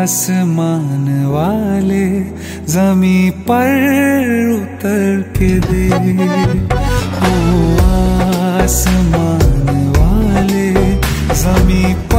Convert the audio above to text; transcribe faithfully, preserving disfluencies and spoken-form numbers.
आसमान वाले जमी पर उतर के दे, ओ आसमान वाले जमी